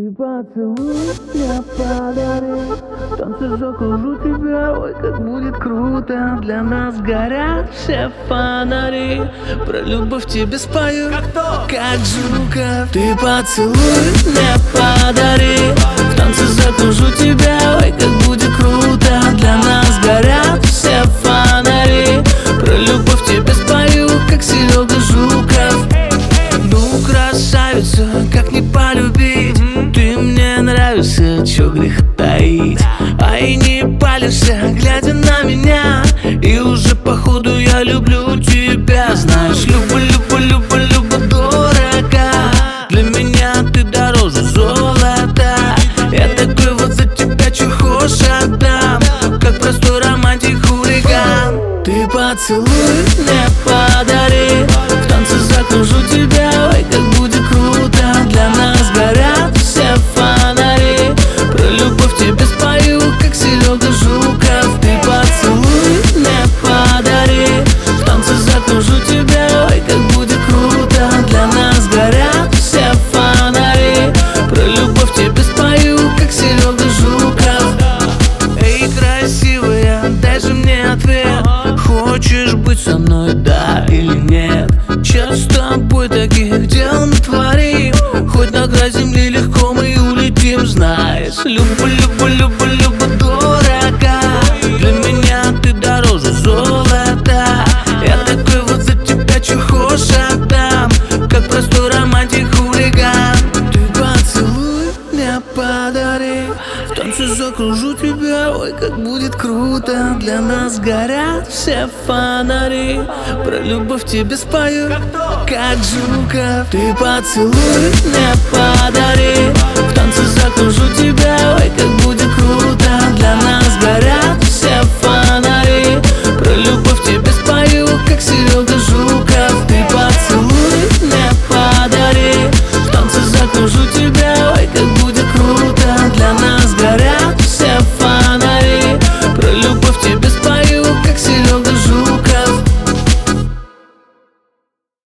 Ты поцелуй меня, подари, в танце закружу тебя. Ой, как будет круто, для нас горят все фонари. Про любовь тебе спою, как Жуков. Ты поцелуй меня, подари, в танце закружу тебя. Ой, как будет круто, для нас горят все фонари. Про любовь тебе спою, как Серега Жуков. Ну, красавица, как не полюбить? Ты мне нравишься, чё греха таить. А и не палишься, глядя на меня. И уже походу я люблю тебя. Знаешь, люблю дорого. Для меня ты дороже золота. Я такой вот за тебя, чё хочешь отдам, как простой романтик-хулиган. Ты поцелуй мне, подари, в танце закружу тебя. Ой, как будет круто, для нас горят все фонари. Про любовь тебе спою, как Серега Жуков. Ты поцелуй мне, подари, в танце закружу тебя. Ой, как будет круто, для нас горят все фонари. Про любовь тебе спою, как Серега Жуков. Эй, красивая, дай же мне ответ. Хочешь быть со мной, да или нет? Сейчас с тобой таких дел натворим. Хоть на край земли легко мы улетим. Знаешь, люблю дорого. Для меня ты дороже золота. Я такой вот за тебя, чё хочешь отдам, как простой романтик-хулиган. Ты поцелуй меня, подари, в танце закружу тебя. Ой, как будет круто, для нас горят все фонари. Про любовь тебе спою, как Жуков. Ты поцелуй меня, подари,